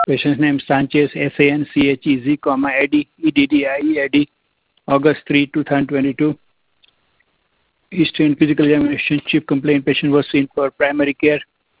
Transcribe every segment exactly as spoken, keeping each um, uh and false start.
Patient's name Sanchez, S A N C H E Z, comma, Eddie, E D D I E, Eddie, August third, twenty twenty-two. History and physical examination. Chief complaint patient was seen for primary care.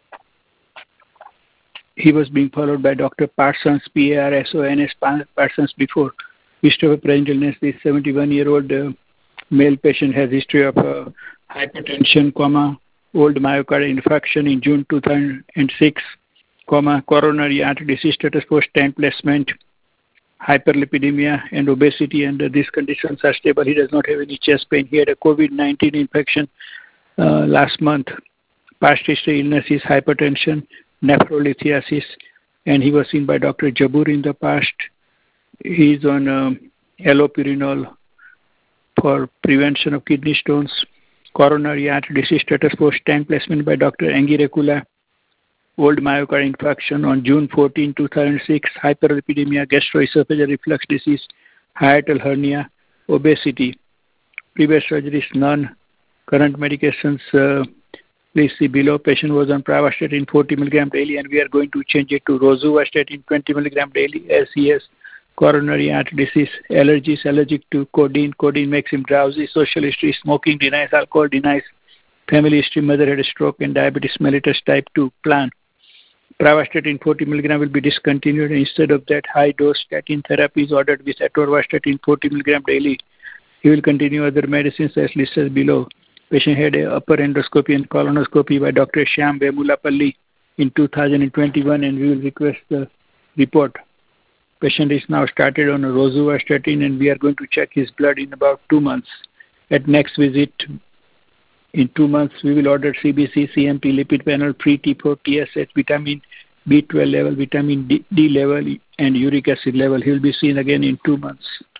He was being followed by Doctor Parsons, P A R S O N S, Parsons before. History of present illness. This seventy-one-year-old uh, male patient has history of uh, hypertension, comma, old myocardial infarction in June two thousand six, comma, coronary artery disease status post-stent placement, hyperlipidemia and obesity, and uh, these conditions are stable. He does not have any chest pain. He had a COVID nineteen infection uh, last month. Past history illness is hypertension, nephrolithiasis, and he was seen by Doctor Jabur in the past. He is on um, allopurinol for prevention of kidney stones. Coronary artery disease status post-stent placement by Doctor Angirecula. Old myocardial infarction on June fourteenth, two thousand six, hyperlipidemia, gastroesophageal reflux disease, hiatal hernia, obesity. Previous surgeries, none. Current medications, uh, please see below. Patient was on pravastatin forty milligram daily, and we are going to change it to rosuvastatin twenty milligram daily as he has coronary artery disease, allergies, allergic to codeine. Codeine makes him drowsy. Social history, smoking, denies alcohol, denies family history, mother had a stroke, and diabetes mellitus type two. Plan. Pravastatin forty milligram will be discontinued, and instead of that, high-dose statin therapy is ordered with atorvastatin forty milligram daily. He will continue other medicines as listed below. Patient had a upper endoscopy and colonoscopy by Doctor Shyam Vemulapalli in two thousand twenty-one, and we will request the report. Patient is now started on rosuvastatin, and we are going to check his blood in about two months. At next visit, in two months, we will order C B C, C M P, lipid panel, free T four, T S H, vitamin B twelve level, vitamin D, D level, and uric acid level. He will be seen again in two months.